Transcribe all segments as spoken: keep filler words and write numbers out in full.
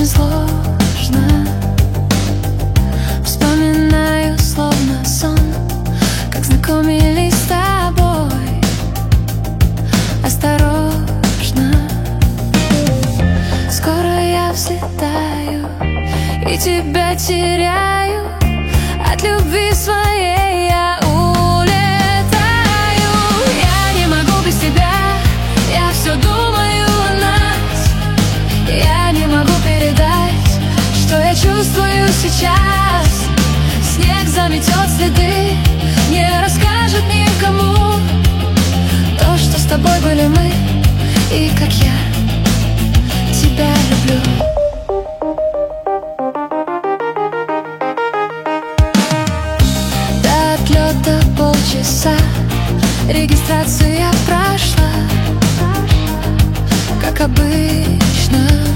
очень сложно. Вспоминаю словно сон, как знакомились с тобой. Осторожно, скоро я взлетаю и тебя теряю. От любви своей я улетаю. Я не могу без тебя, я все думаю о нас. Я не могу передать, что я чувствую сейчас. Снег заметет следы, не расскажет никому то, что с тобой были мы, и как я тебя люблю. До отлета полчаса, регистрация прошла, как обычно.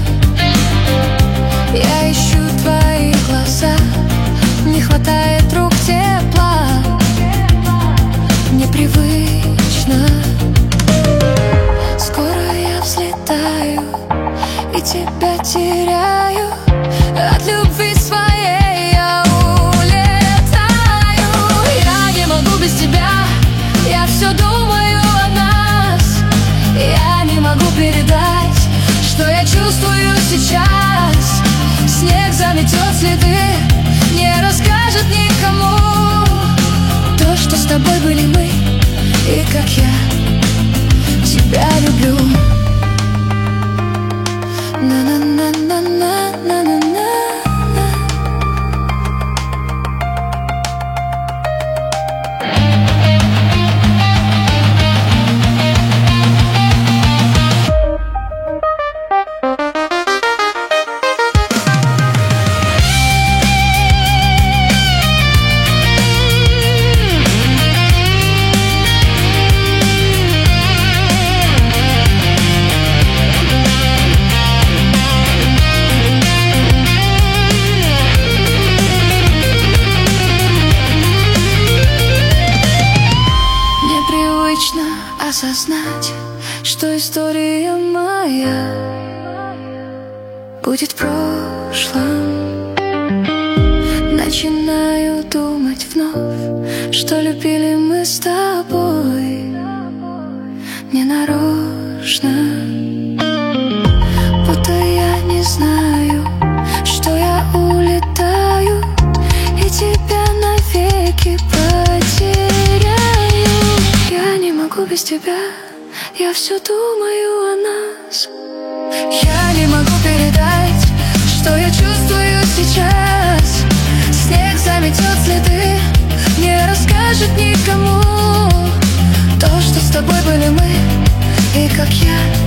Я ищу твои глаза, не хватает рук тепла, непривычно. Скоро я взлетаю и тебя теряю. От любви своей я улетаю. Я не могу без тебя, я все думаю о нас. Я не могу передать, что я чувствую сейчас. Снег заметет следы, не расскажет никому то, что с тобой были мы, и как я тебя люблю. На-на-на-на-на-на-на-на. Осознать, что история моя будет в прошлом. Начинаю думать вновь, что любили мы с тобой ненарочно. Будто я не знаю, что я улетаю и тебя навеки потеряю. Я не могу без тебя, я все думаю о нас. Я не могу передать, что я чувствую сейчас. Снег заметет следы, не расскажет никому то, что с тобой были мы, и как я